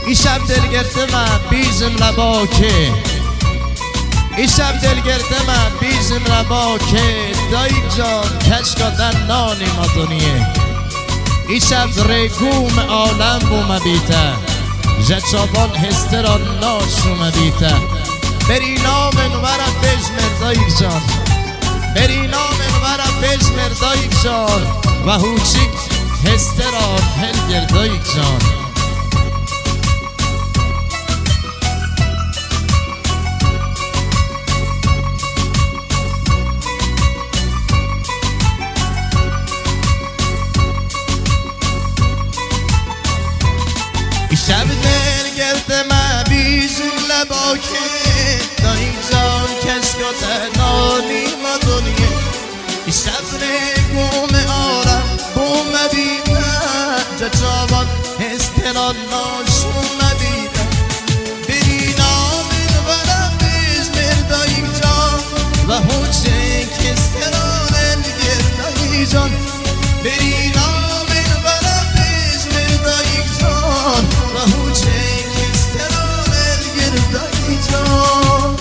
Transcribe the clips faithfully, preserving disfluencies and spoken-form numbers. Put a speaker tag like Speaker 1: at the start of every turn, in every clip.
Speaker 1: ایشب دلگرده من بیزم لباکه ایشب دلگرده من بیزم لباکه دایی جان کشکادن نانی ما دنیه ایشب رگوم عالم بوم بیته جچابان هستران ناشوم بیته بری نامن ورم بجمر دایی جان بری نامن ورم بجمر دایی جان و هوچیک هستران هلگر دایی جان شب دلگرد من بیزون لباکه دایی جان کشکات نانی ما دنیه شب رگوم آرم بوم بیدن جا چابان هستران ناشوم بیدن بری نامن ورم بزمر دایی جان و هوچه کستران الگر دایی جان بری نامن ورم بزمر دایی جان و هوچه کستران الگر دایی جان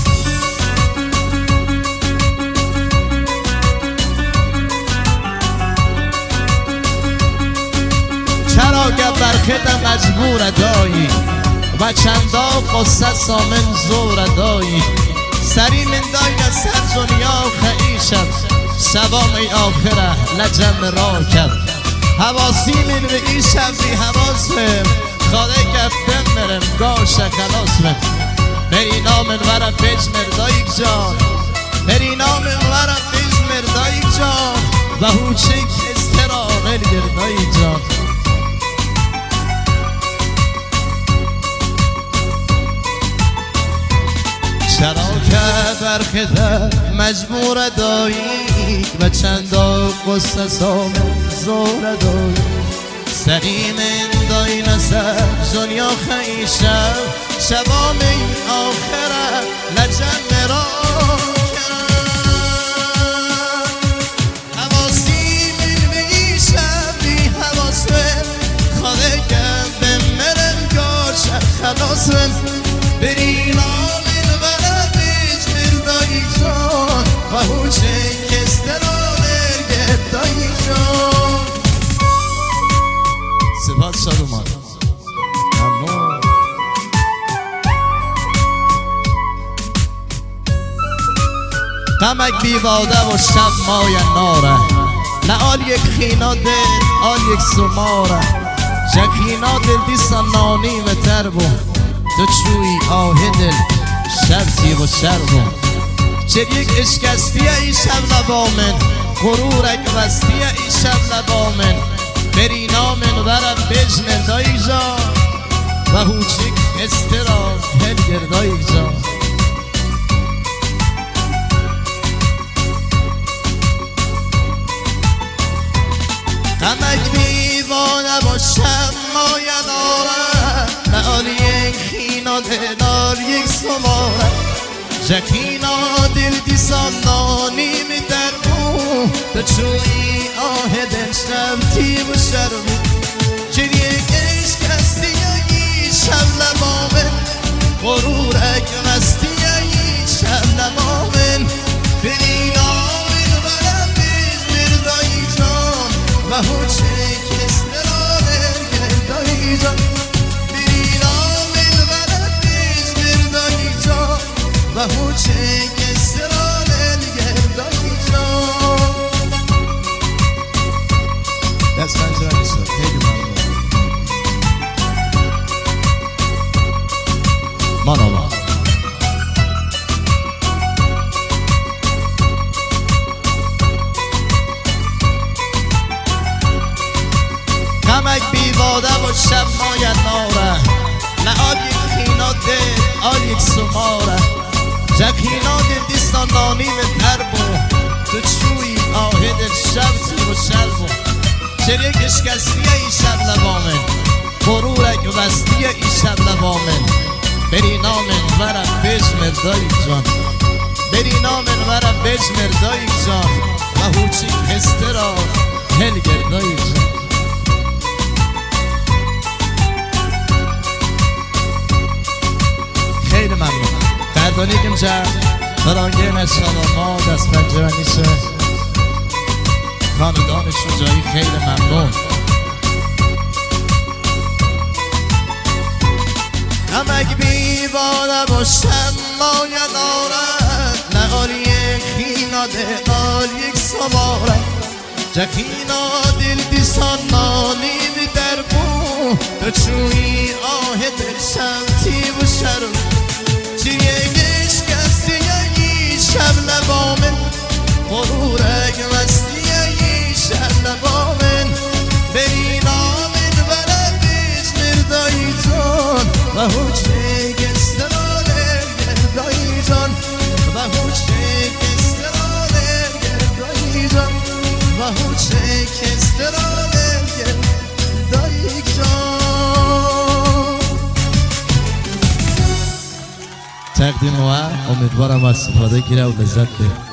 Speaker 1: چرا که برخت مجبور دایی و چندا قصه سامن زور دایی سری من دایی از سر دنیا خیشم سوام ای آخره لجم را کرد حواسی من به این شب بی حواسم خاله گفتم مرم گاش خلاص من بری نامن ورم بجمر دایی جان بری نامن ورم بجمر دایی جان و هوچک استران الگر دایی جان چرا که برخده مجبور دایی و چندا قصه سام زور دایی سری من دایی نسر دنیا خیشم شبام این آخره لجم را کرم حواسی من به این شب بی حواسم خاله کم به مرم گاش خلاصم بری نامن ورم بجمر دایی جان و هوچه کستران الگر دایی جان سپاس شادومان ممنون غمک بیواده و شب مای ناره نه آل یک خینا دل آل یک سماره جخینا دل دیسا نانی متر بو تو چوی آه دل شرطی و شربو چه یک اشکستیه ای شب لبامن غرورک وستیه ای شب لبامن بری نامن ورم بجمر دایی جان و هوچک استران هلگر دایی جان غمک بیوانه باشم مایه دارم نه آل یک خینا دل آل یک سماره جخینا دل دیسان نانی می در بو تو چوی آه دل شمتی و شرمو چه یک اشکستی ای شب لبامن غرورک مستی ای شب لبامن بری نامن ورم بجمر دایی جان و هوچه کستران الگر دایی جان بری نامن ورم بجمر دایی جان و هوچه کستران الگر دایی جان دست پنجه نیست خیلی ممنون ماناما غمک بیواده و شب مایه ناره نه آل یک خینا دل آل یک سماره جخینا دل دیستان نانی به تر بو تو چوی آه دل شبتی و شلبو چه یک اشکستیه ای شب لبامن غرورک وستیه ای شب لبامن بری نامن ورم بجمر دایی جان بری نامن ورم بجمر دایی جان و هوچی هسترا هلگر دایی جان کاتولیکم جا برانگه نشالما دست پنجرانیشه خاندانشون جایی خیلی ممنون. نمک بیوانه باشم ماید آرد نه آل یک خینا ده آل یک سواره جخینا دل دیسان نانی بی در بو تو چوی آه دل شمتی و شرم چیه گش کسی یه شب لبامن غرورک مستی یه شب لبامن برین آمن بره بیش مردایی جان و هوچه گسترانه گردایی جان و هوچه گسترانه گردایی جان و هوچه گسترانه گردایی جان. تقدیم و امیدوارم از استفاده گیره و لذت ببرید.